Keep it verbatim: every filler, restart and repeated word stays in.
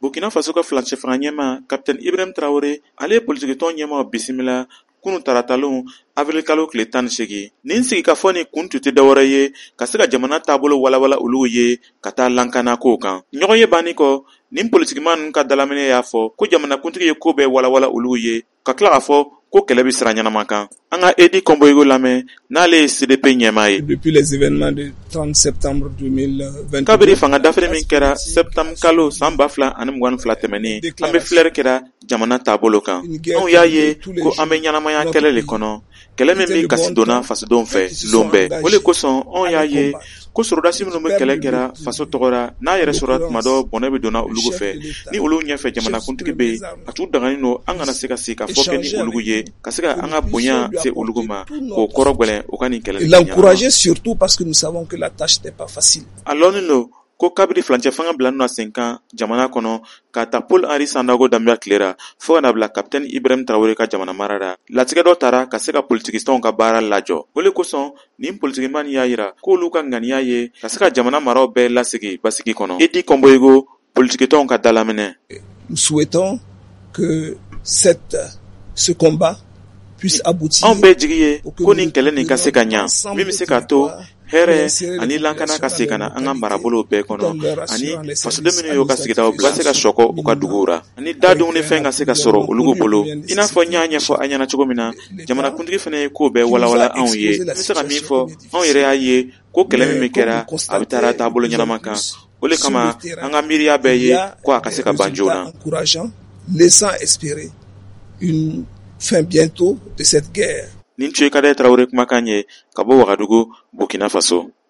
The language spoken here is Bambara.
Burkina Faso ka flancɛ fanga ɲɛma Capitaine Ibrahim Traoré ale ye politique tɔn ɲɛma bisimila kunu taratalon avril kalo tile tan ni seegin. Nin sigi ka fɔ ni kun tun tɛ dɔwɛrɛ ye ka se ka jamana taabolo walawala olu ye ka taa lankana kow kan. Ɲɔgɔn ye banni kɔ, nin politikiman ninnu ka dalaminɛ y'a fɔ ko jamanakuntigi ye ko bɛɛ walawala olu ye ka tila k'a fɔ ko kɛlɛ bɛ sira ɲɛnama kan. An ka Edi Konboigo lamɛn n'ale ye C D P ɲɛmaa ye. Depuis les événements de trente septembre deux mille vingt-deux. Kabiri fanga dafere min kɛra septembre kalo san ba fila ani mugan ni fila tɛmɛnen, an bɛ filɛri kɛra jamana taabolo kan. Anw y'a ye ko an bɛ ɲɛnamaya kɛlɛ le kɔnɔ, kɛlɛ min bɛ kasi donna fasodenw fɛ lon bɛɛ. O de kosɔn anw y'a ye ko sorodasi minnu bɛ kɛlɛ kɛra faso tɔgɔra n'a yɛrɛ sɔrɔ tuma dɔ bɔnɛ bɛ donna olugu fɛ. Ni olu ɲɛfɛ jamanakuntigi bɛ yen, a t'u dangani don an kana se ka se ka fɔ kɛ ni olugu ye ka se ka an ka bonya se olugu ma k'o kɔrɔ gwɛlɛn o ka nin kɛlɛ. L'encourager surtout parce que nous savons que la tâche n'est pas facile. A lɔnni lo ko kabiri flancɛ fanga bila na sen kan jamana kɔnɔ ka ta Paul Henri Sandaogo Damiba tilera fo ka na bila Capitaine Ibrahim Traoré ka jamana mara la. Latigɛ dɔ taara ka se ka politikistɔnw ka baara lajɔ. O le kosɔn nin politikiman y'a yira k'olu ka ŋaniya ye ka se ka jamana maraw bɛɛ lasegi basigi kɔnɔ. Edi Konboigo politikitɔnw ka dalaminɛ. Nous souhaitons que cette ce combat puisse aboutir. Anw bɛɛ jigi ye ko nin kɛlɛ nin ka se ka ɲa min bɛ se k'a to hɛrɛ ani lankana ka se ka na an ka marabolow bɛɛ kɔnɔ ani fasoden minnu y'u ka sigidaw u ka se ka sɔkɔ u ka duguw ra ani dadenw ni fɛn ka se ka sɔrɔ olugu bolo. I n'a fɔ n y'a ɲɛfɔ a ɲɛna cogo min na jamanakuntigi fana ye ko bɛɛ walawala anw ye. N bɛ se ka min fɔ anw yɛrɛ y'a ye ko kɛlɛ min bɛ kɛra a bɛ taara taabolo ɲɛnama kan. O le kama an ka miiriya bɛɛ ye ko a ka se ka ban joona. Laissant espérer une fin bientôt de cette guerre. Nin tun ye Kadaye Traoré kumakan ye ka bɔ Wagadugu, Burkina Faso.